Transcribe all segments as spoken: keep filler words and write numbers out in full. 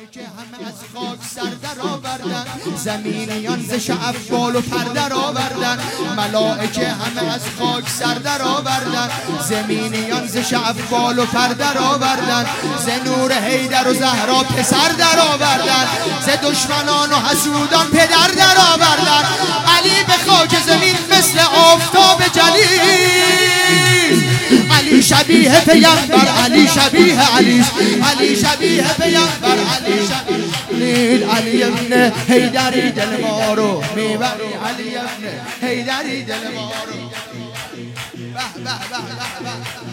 که همه از خاک سر در آوردن، زمینیان ز شعف بال و پر در آوردن. ملائکه همه از خاک سر در آوردن، زمینیان ز شعف بال و پر در آوردن. ز نور حیدر و زهرا پسر در آوردن، ز دشمنان و حسودان پدر در آوردن. علی به خاک زمین مثل آفتاب جلیل، علی شبیه پیغمبر، علی شبیه علی، علی شبیه پیغمبر، علی شبیه علی ابن حیدری دل ما رو میبری، علی ابن حیدری دل ما رو. به به به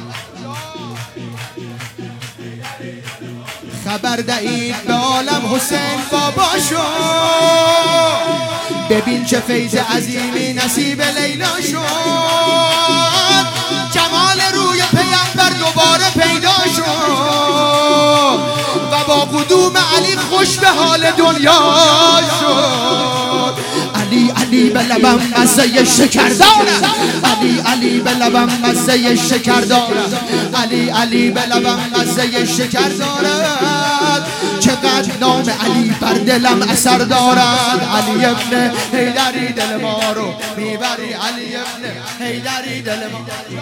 به خبر دهید به عالم حسین بابا شد، ببین چه فیض عظیمی نصیب لیلا شد. جمال روی پیغمبر دوباره پیدا شد و با قدوم علی خوش به حال دنیا شد. علی علی به لبم مزه شکر دارد، علی علی به لبم مزه شکر دارد، علی علی به لبم مزه شکر دارد. چقدر نام علی بر دلم اثر دارد. علی ابن حیدری دل ما رو میبری، علی ابن حیدری دل ما.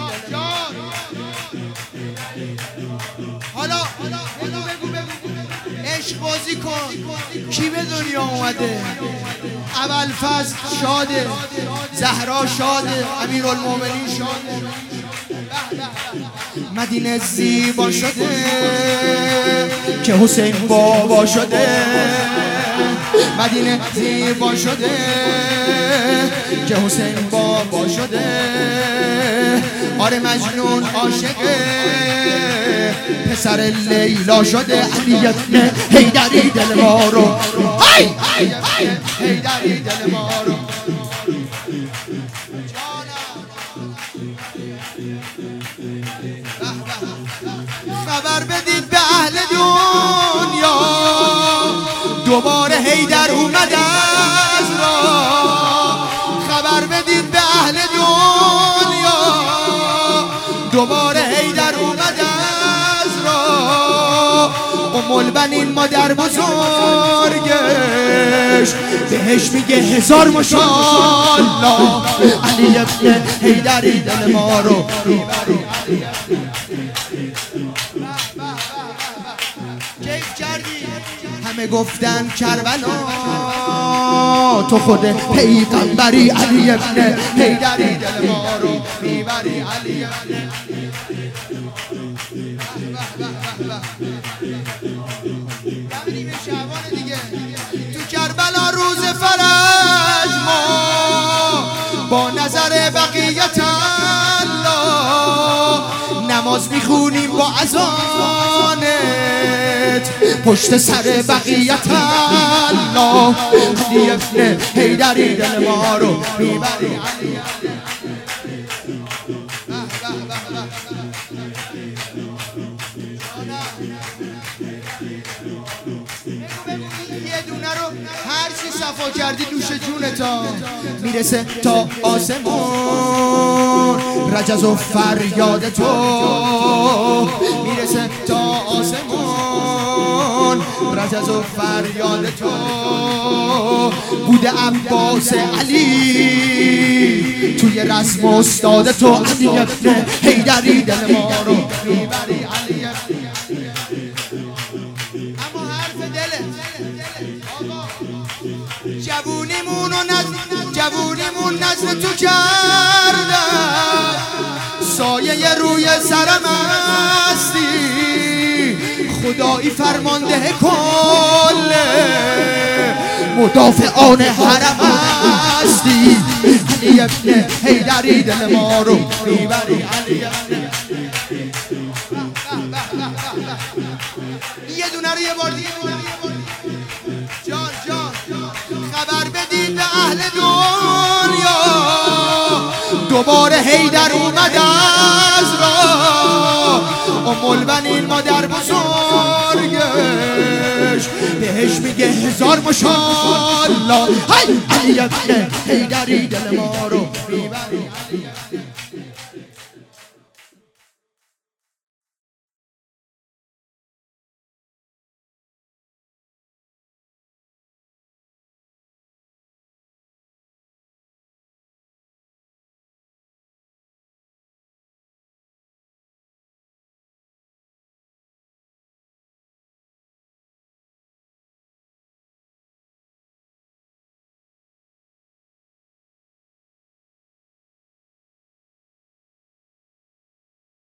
حالا بگو بگو بگو عشق بازی کن. کی به دنیا اومده؟ اول فصل شاده، زهرا شاده، امیرالمومنین شاده. مدینه زیبا شده که حسین بابا شده، مدینه زیبا شده که حسین بابا شده. آره مجنون عاشقه پسر لیلا شده. علی ابن حیدری دل ما رو، حیدری دل ما رو. خبر بدید به اهل دنیا دوباره حیدر اومد از راه. خبر بدید به اهل دنیا دوباره حیدر اومد از راه. ام البنین مادر بزرگش بهش میگه هزار ماشاءالله. علی ابن حیدری دل ما رو میبری. کیف کردی؟ همه گفتن کربلا تو خود پیغمبری. علی ابن حیدری دل ما رو میبری، علی ابن. دمینی به شعبان دیگه. تو کربلا روز فرج ما با نظر بقیت الله نماز میخونیم با اذانت پشت سر بقیت الله. علی ابن حیدری دل ما رو میبری، علی یه دونه رو هر چی صفا کردی دوش جونتا میرسه تا آسمون. رجز و فریاد تو میرسه تا آسمون. رجز و فریاد تو بوده عباس علی توی رسم استاد تو. علی ابن حیدری دل ما رو میبری، علی ابن. اما حرف دلت جوونیمون و نزد جوونیمون نزد تو کردن، سایه روی سرم هستی، خدایی فرمانده کله مدافعان حرم هستی. علی ابن حیدری دل ما رو میبری، علی ابن. یه دونه رو یه بار دیگه جان جان. خبر بدید به اهل دنیا دوباره حیدر اومد از راه. ام البنین مادر بزرگش بهش میگه هزار ماشاءالله. علی ابن حیدری دل ما رو میبری.